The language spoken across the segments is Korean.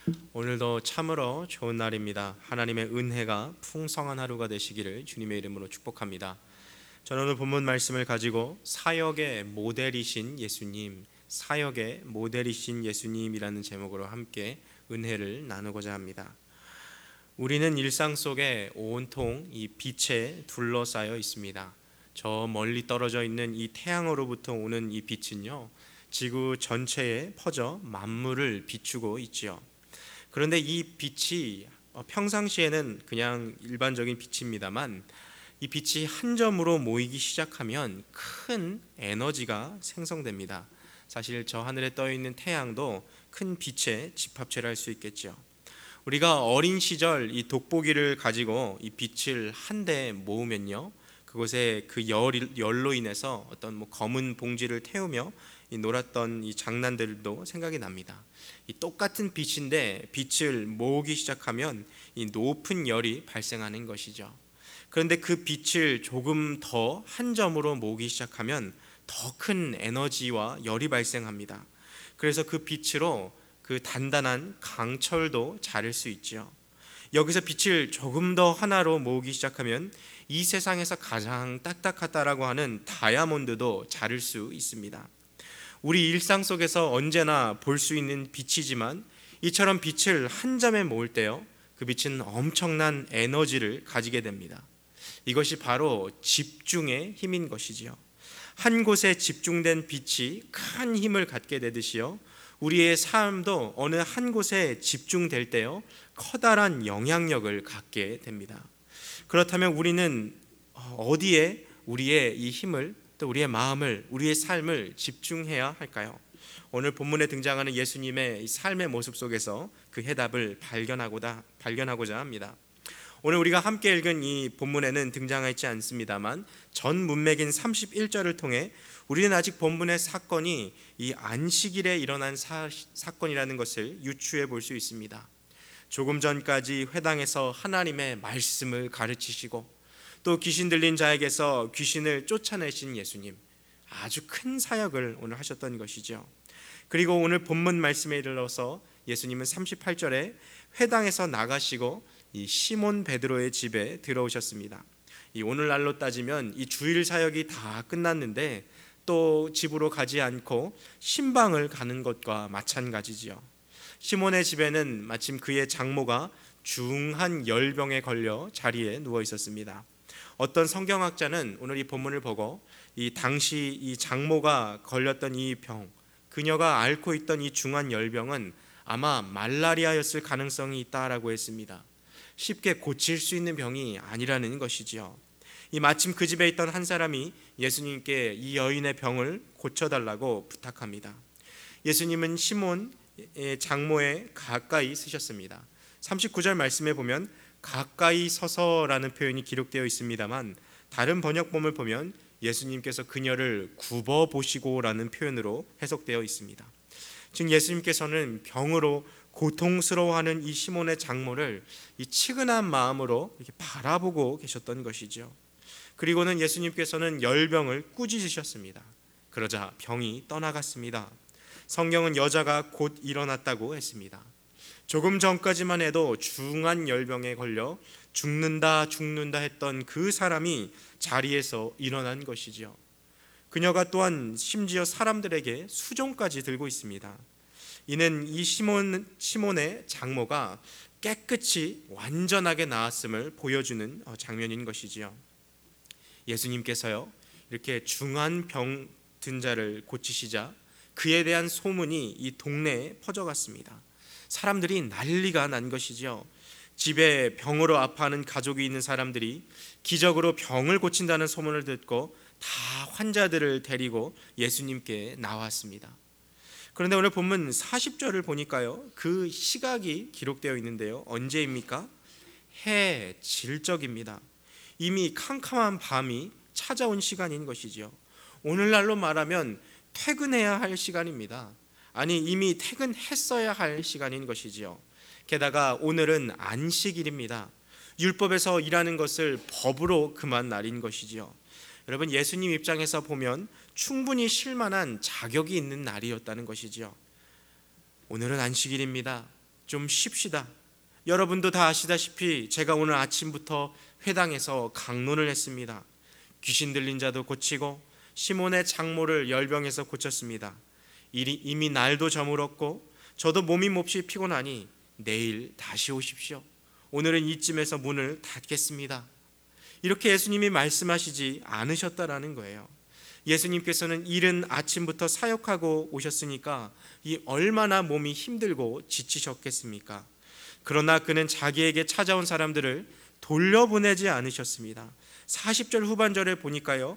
오늘도 참으로 좋은 날입니다. 하나님의 은혜가 풍성한 하루가 되시기를 주님의 이름으로 축복합니다. 저는 오늘 본문 말씀을 가지고 사역의 모델이신 예수님, 사역의 모델이신 예수님이라는 제목으로 함께 은혜를 나누고자 합니다. 우리는 일상 속에 온통 이 빛에 둘러싸여 있습니다. 저 멀리 떨어져 있는 이 태양으로부터 오는 이 빛은요, 지구 전체에 퍼져 만물을 비추고 있지요. 그런데 이 빛이 평상시에는 그냥 일반적인 빛입니다만, 이 빛이 한 점으로 모이기 시작하면 큰 에너지가 생성됩니다. 사실 저 하늘에 떠 있는 태양도 큰 빛의 집합체를 할 수 있겠죠. 우리가 어린 시절 이 돋보기를 가지고 이 빛을 한 대 모으면요, 그곳에 그 열로 인해서 어떤 검은 봉지를 태우며 놀았던 이 장난들도 생각이 납니다. 이 똑같은 빛인데 빛을 모으기 시작하면 이 높은 열이 발생하는 것이죠. 그런데 그 빛을 조금 더 한 점으로 모으기 시작하면 더 큰 에너지와 열이 발생합니다. 그래서 그 빛으로 그 단단한 강철도 자를 수 있죠. 여기서 빛을 조금 더 하나로 모으기 시작하면 이 세상에서 가장 딱딱하다라고 하는 다이아몬드도 자를 수 있습니다. 우리 일상 속에서 언제나 볼 수 있는 빛이지만, 이처럼 빛을 한 점에 모을 때요, 그 빛은 엄청난 에너지를 가지게 됩니다. 이것이 바로 집중의 힘인 것이지요. 한 곳에 집중된 빛이 큰 힘을 갖게 되듯이요, 우리의 삶도 어느 한 곳에 집중될 때요, 커다란 영향력을 갖게 됩니다. 그렇다면 우리는 어디에 우리의 이 힘을, 또 우리의 마음을, 우리의 삶을 집중해야 할까요? 오늘 본문에 등장하는 예수님의 삶의 모습 속에서 그 해답을 발견하고자 합니다. 오늘 우리가 함께 읽은 이 본문에는 등장하지 않습니다만, 전 문맥인 31절을 통해 우리는 아직 본문의 사건이 이 안식일에 일어난 사건이라는 것을 유추해 볼 수 있습니다. 조금 전까지 회당에서 하나님의 말씀을 가르치시고, 또 귀신 들린 자에게서 귀신을 쫓아내신 예수님, 아주 큰 사역을 오늘 하셨던 것이죠. 그리고 오늘 본문 말씀에 이르러서 예수님은 38절에 회당에서 나가시고 이 시몬 베드로의 집에 들어오셨습니다. 이 오늘날로 따지면 이 주일 사역이 다 끝났는데 또 집으로 가지 않고 신방을 가는 것과 마찬가지지요. 시몬의 집에는 마침 그의 장모가 중한 열병에 걸려 자리에 누워 있었습니다. 어떤 성경학자는 오늘 이 본문을 보고 이 당시 이 장모가 걸렸던 이 병, 그녀가 앓고 있던 이 중한 열병은 아마 말라리아였을 가능성이 있다라고 했습니다. 쉽게 고칠 수 있는 병이 아니라는 것이지요. 이 마침 그 집에 있던 한 사람이 예수님께 이 여인의 병을 고쳐달라고 부탁합니다. 예수님은 시몬의 장모에 가까이 서셨습니다. 39절 말씀에 보면 가까이 서서라는 표현이 기록되어 있습니다만, 다른 번역본을 보면 예수님께서 그녀를 굽어 보시고라는 표현으로 해석되어 있습니다. 즉 예수님께서는 병으로 고통스러워하는 이 시몬의 장모를 이 치근한 마음으로 이렇게 바라보고 계셨던 것이죠. 그리고는 예수님께서는 열병을 꾸짖으셨습니다. 그러자 병이 떠나갔습니다. 성경은 여자가 곧 일어났다고 했습니다. 조금 전까지만 해도 중한 열병에 걸려 죽는다 했던 그 사람이 자리에서 일어난 것이지요. 그녀가 또한 심지어 사람들에게 수종까지 들고 있습니다. 이는 이 시몬의 장모가 깨끗이 완전하게 나았음을 보여주는 장면인 것이지요. 예수님께서요, 이렇게 중한 병 든 자를 고치시자 그에 대한 소문이 이 동네에 퍼져갔습니다. 사람들이 난리가 난 것이죠. 집에 병으로 아파하는 가족이 있는 사람들이 기적으로 병을 고친다는 소문을 듣고 다 환자들을 데리고 예수님께 나왔습니다. 그런데 오늘 본문 40절을 보니까요, 그 시각이 기록되어 있는데요, 언제입니까? 해 질적입니다. 이미 캄캄한 밤이 찾아온 시간인 것이죠. 오늘날로 말하면 퇴근해야 할 시간입니다. 아니, 이미 퇴근했어야 할 시간인 것이지요. 게다가 오늘은 안식일입니다. 율법에서 일하는 것을 법으로 금한 날인 것이지요. 여러분, 예수님 입장에서 보면 충분히 쉴만한 자격이 있는 날이었다는 것이지요. 오늘은 안식일입니다. 좀 쉽시다. 여러분도 다 아시다시피 제가 오늘 아침부터 회당에서 강론을 했습니다. 귀신 들린 자도 고치고 시몬의 장모를 열병에서 고쳤습니다. 이미 날도 저물었고 저도 몸이 몹시 피곤하니 내일 다시 오십시오. 오늘은 이쯤에서 문을 닫겠습니다. 이렇게 예수님이 말씀하시지 않으셨다라는 거예요. 예수님께서는 이른 아침부터 사역하고 오셨으니까 이 얼마나 몸이 힘들고 지치셨겠습니까? 그러나 그는 자기에게 찾아온 사람들을 돌려보내지 않으셨습니다. 40절 후반절에 보니까요,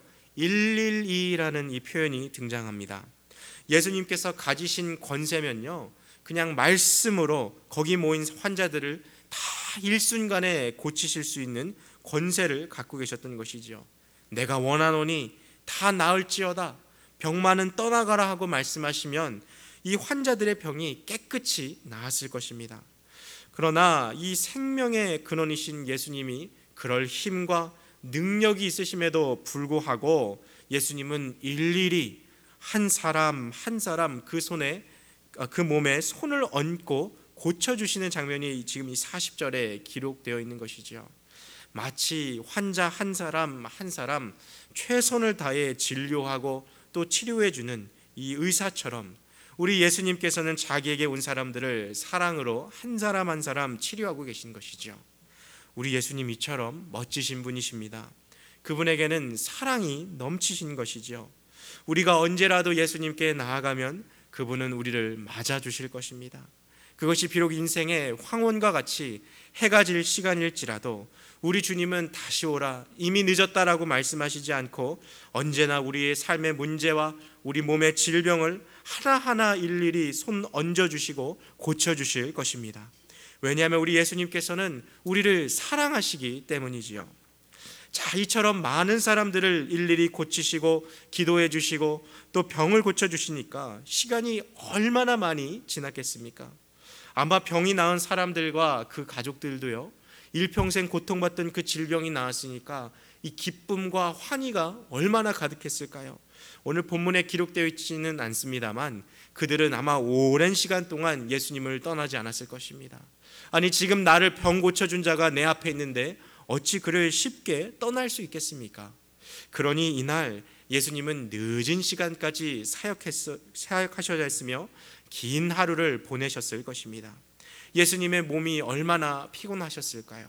112라는 이 표현이 등장합니다. 예수님께서 가지신 권세면요, 그냥 말씀으로 거기 모인 환자들을 다 일순간에 고치실 수 있는 권세를 갖고 계셨던 것이죠. 내가 원하노니 다 나을지어다, 병만은 떠나가라 하고 말씀하시면 이 환자들의 병이 깨끗이 나았을 것입니다. 그러나 이 생명의 근원이신 예수님이 그럴 힘과 능력이 있으심에도 불구하고 예수님은 일일이 한 사람 한 사람 그 손에 그 몸에 손을 얹고 고쳐주시는 장면이 지금 이 40절에 기록되어 있는 것이죠. 마치 환자 한 사람 한 사람 최선을 다해 진료하고 또 치료해주는 이 의사처럼 우리 예수님께서는 자기에게 온 사람들을 사랑으로 한 사람 한 사람 치료하고 계신 것이죠. 우리 예수님 이처럼 멋지신 분이십니다. 그분에게는 사랑이 넘치신 것이죠. 우리가 언제라도 예수님께 나아가면 그분은 우리를 맞아주실 것입니다. 그것이 비록 인생의 황혼과 같이 해가 질 시간일지라도 우리 주님은 다시 오라, 이미 늦었다라고 말씀하시지 않고 언제나 우리의 삶의 문제와 우리 몸의 질병을 하나하나 일일이 손 얹어주시고 고쳐주실 것입니다. 왜냐하면 우리 예수님께서는 우리를 사랑하시기 때문이지요. 자, 이처럼 많은 사람들을 일일이 고치시고 기도해 주시고 또 병을 고쳐주시니까 시간이 얼마나 많이 지났겠습니까? 아마 병이 나은 사람들과 그 가족들도요, 일평생 고통받던 그 질병이 나았으니까 이 기쁨과 환희가 얼마나 가득했을까요? 오늘 본문에 기록되어 있지는 않습니다만 그들은 아마 오랜 시간 동안 예수님을 떠나지 않았을 것입니다. 아니, 지금 나를 병 고쳐준 자가 내 앞에 있는데 어찌 그를 쉽게 떠날 수 있겠습니까? 그러니 이날 예수님은 늦은 시간까지 사역하셔야 했으며 긴 하루를 보내셨을 것입니다. 예수님의 몸이 얼마나 피곤하셨을까요?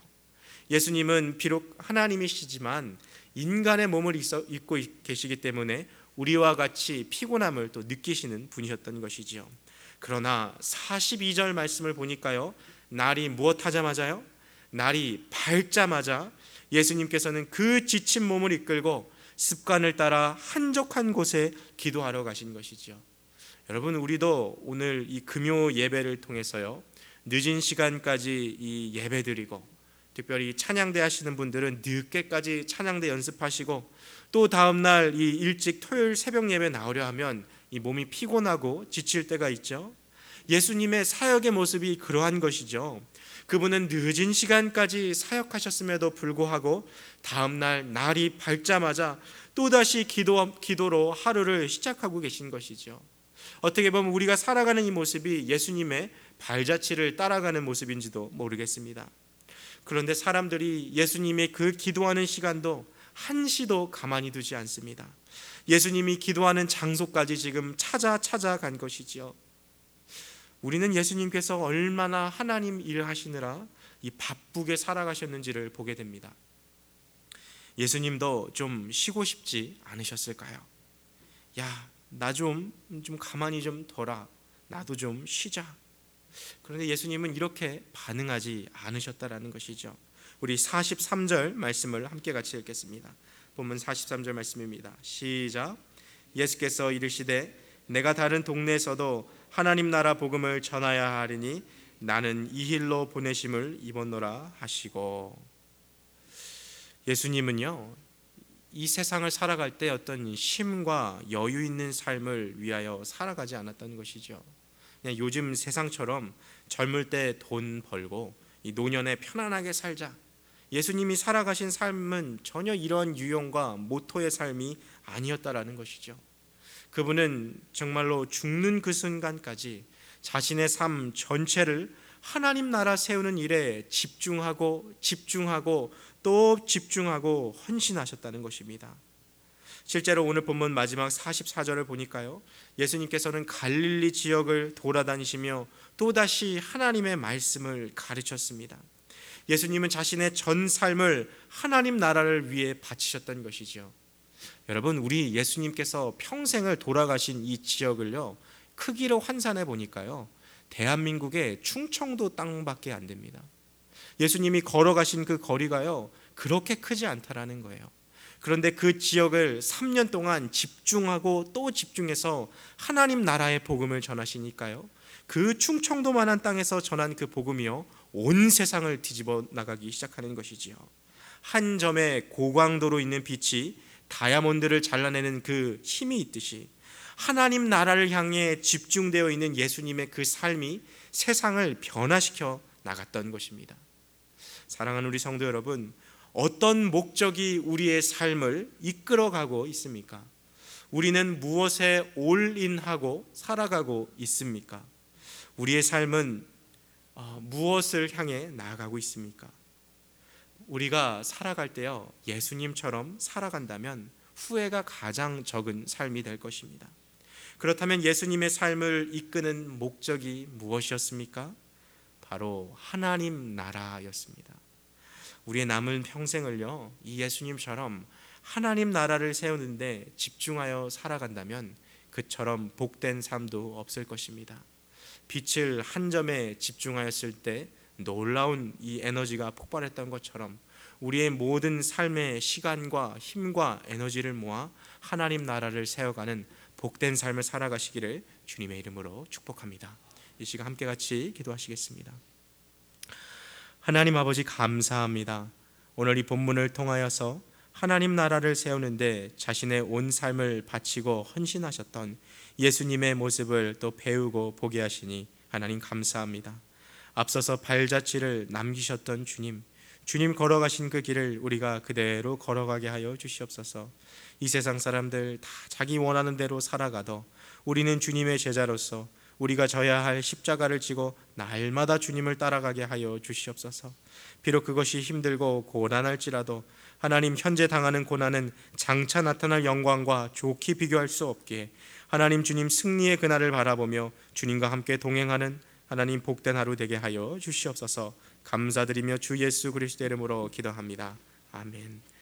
예수님은 비록 하나님이시지만 인간의 몸을 입고 계시기 때문에 우리와 같이 피곤함을 또 느끼시는 분이셨던 것이지요. 그러나 42절 말씀을 보니까요, 날이 무엇하자마자요? 날이 밝자마자 예수님께서는 그 지친 몸을 이끌고 습관을 따라 한적한 곳에 기도하러 가신 것이죠. 여러분, 우리도 오늘 이 금요 예배를 통해서요, 늦은 시간까지 이 예배드리고 특별히 찬양대 하시는 분들은 늦게까지 찬양대 연습하시고 또 다음날 이 일찍 토요일 새벽 예배 나오려 하면 이 몸이 피곤하고 지칠 때가 있죠. 예수님의 사역의 모습이 그러한 것이죠. 그분은 늦은 시간까지 사역하셨음에도 불구하고 다음날 날이 밝자마자 또다시 기도로 하루를 시작하고 계신 것이죠. 어떻게 보면 우리가 살아가는 이 모습이 예수님의 발자취를 따라가는 모습인지도 모르겠습니다. 그런데 사람들이 예수님의 그 기도하는 시간도 한시도 가만히 두지 않습니다. 예수님이 기도하는 장소까지 지금 찾아간 것이지요. 우리는 예수님께서 얼마나 하나님 일하시느라 이 바쁘게 살아가셨는지를 보게 됩니다. 예수님도 좀 쉬고 싶지 않으셨을까요? 야, 나 좀 가만히 좀 둬라, 나도 좀 쉬자. 그런데 예수님은 이렇게 반응하지 않으셨다라는 것이죠. 우리 43절 말씀을 함께 같이 읽겠습니다. 본문 43절 말씀입니다. 시작. 예수께서 이르시되 내가 다른 동네에서도 하나님 나라 복음을 전하야 하리니 나는 이 일로 보내심을 입었노라 하시고, 예수님은요, 이 세상을 살아갈 때 어떤 쉼과 여유 있는 삶을 위하여 살아가지 않았던 것이죠. 그냥 요즘 세상처럼 젊을 때 돈 벌고 이 노년에 편안하게 살자, 예수님이 살아가신 삶은 전혀 이런 유형과 모토의 삶이 아니었다라는 것이죠. 그분은 정말로 죽는 그 순간까지 자신의 삶 전체를 하나님 나라 세우는 일에 집중하고 또 집중하고 헌신하셨다는 것입니다. 실제로 오늘 본문 마지막 44절을 보니까요, 예수님께서는 갈릴리 지역을 돌아다니시며 또다시 하나님의 말씀을 가르쳤습니다. 예수님은 자신의 전 삶을 하나님 나라를 위해 바치셨던 것이지요. 여러분, 우리 예수님께서 평생을 돌아가신 이 지역을요, 크기로 환산해 보니까요, 대한민국의 충청도 땅밖에 안 됩니다. 예수님이 걸어가신 그 거리가요, 그렇게 크지 않다라는 거예요. 그런데 그 지역을 3년 동안 집중하고 또 집중해서 하나님 나라의 복음을 전하시니까요, 그 충청도만한 땅에서 전한 그 복음이요, 온 세상을 뒤집어 나가기 시작하는 것이지요. 한 점의 고광도로 있는 빛이 다이아몬드를 잘라내는 그 힘이 있듯이 하나님 나라를 향해 집중되어 있는 예수님의 그 삶이 세상을 변화시켜 나갔던 것입니다. 사랑하는 우리 성도 여러분, 어떤 목적이 우리의 삶을 이끌어가고 있습니까? 우리는 무엇에 올인하고 살아가고 있습니까? 우리의 삶은 무엇을 향해 나아가고 있습니까? 우리가 살아갈 때요, 예수님처럼 살아간다면 후회가 가장 적은 삶이 될 것입니다. 그렇다면 예수님의 삶을 이끄는 목적이 무엇이었습니까? 바로 하나님 나라였습니다. 우리의 남은 평생을요, 이 예수님처럼 하나님 나라를 세우는데 집중하여 살아간다면 그처럼 복된 삶도 없을 것입니다. 빛을 한 점에 집중하였을 때 놀라운 이 에너지가 폭발했던 것처럼 우리의 모든 삶의 시간과 힘과 에너지를 모아 하나님 나라를 세워가는 복된 삶을 살아가시기를 주님의 이름으로 축복합니다. 이 시간 함께 같이 기도하시겠습니다. 하나님 아버지, 감사합니다. 오늘 이 본문을 통하여서 하나님 나라를 세우는데 자신의 온 삶을 바치고 헌신하셨던 예수님의 모습을 또 배우고 보게 하시니 하나님 감사합니다. 앞서서 발자취를 남기셨던 주님 걸어가신 그 길을 우리가 그대로 걸어가게 하여 주시옵소서. 이 세상 사람들 다 자기 원하는 대로 살아가도 우리는 주님의 제자로서 우리가 져야 할 십자가를 지고 날마다 주님을 따라가게 하여 주시옵소서. 비록 그것이 힘들고 고난할지라도 하나님, 현재 당하는 고난은 장차 나타날 영광과 좋게 비교할 수 없기에 하나님, 주님 승리의 그날을 바라보며 주님과 함께 동행하는 하나님 복된 하루 되게 하여 주시옵소서. 감사드리며 주 예수 그리스도의 이름으로 기도합니다. 아멘.